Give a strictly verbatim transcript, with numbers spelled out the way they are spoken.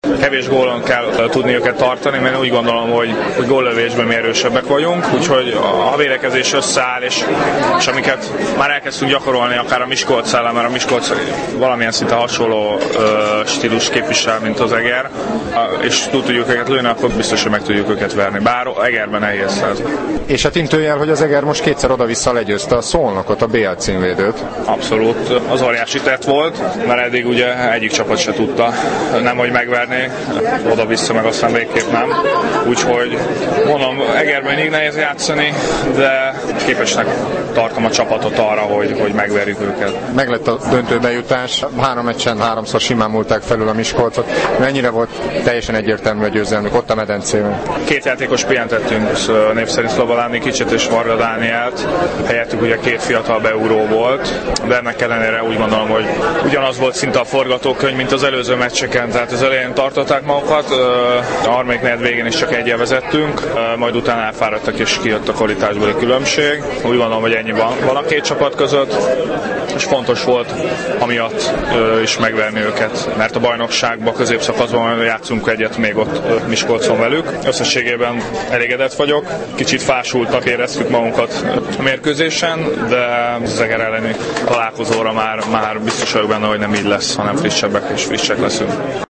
Kevés gólon kell tudni őket tartani, mert úgy gondolom, hogy, hogy góllövésben mi erősebbek vagyunk, úgyhogy a védekezés összeáll, és, és amiket már elkezdtünk gyakorolni, akár a Miskolc ellen, mert a Miskolc valamilyen szinte hasonló ö, stílus képvisel, mint az Eger, és tudjuk őket lőni, akkor biztos, hogy meg tudjuk őket verni. Bár Egerben nehéz ez. És hát intőjel, hogy az Eger most kétszer oda-vissza legyőzte a Szolnokot, a bé el címvédőt. Abszolút. Az óriási tett volt, mert eddig ugye egyik csapat se tudta nem, hogy megverni, oda-vissza meg aztán végképp nem. Úgyhogy mondom, Egerben mindig nehéz játszani, de képesnek tartom a csapatot arra, hogy, hogy megverjük őket. Meglett a döntőbe jutás, három meccsen háromszor simán múlták felül a Miskolcot. Mennyire volt teljesen egyértelmű a győzelmük ott a medencében? Két játékos pihentettünk, név szerint Szlobodáni Kicsit és Varga Dánielt. Helyettük ugye két fiatal beugró volt, de ennek ellenére úgy gondolom, hogy ugyanaz volt szinte a forgatókönyv, mint az előző meccseken. Tehát az elején tartották magukat, a harmadik negyed végén is csak egyel vezettünk, majd utána elfáradtak és kijött a kvalitásbeli különbség. Úgy gondolom, hogy ennyi van, van a két csapat között, és fontos volt amiatt is megverni őket, mert a bajnokságban, középszakaszban játszunk egyet még ott Miskolcon velük. Összességében elégedett vagyok, kicsit fásultak éreztük magunkat a mérkőzésen, de az Eger elleni találkozóra már, már biztos vagyok benne, hogy nem így lesz, hanem frissebbek és frissek leszünk.